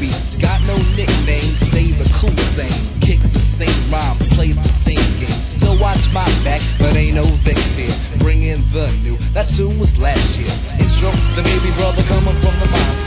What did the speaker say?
beat. Got no nickname, say the cool thing. Kick the same rhyme, play the same game. Still watch my back, but ain't no Vic here. Bring in the new, that tune was last year. Intro, the baby brother coming from the mind.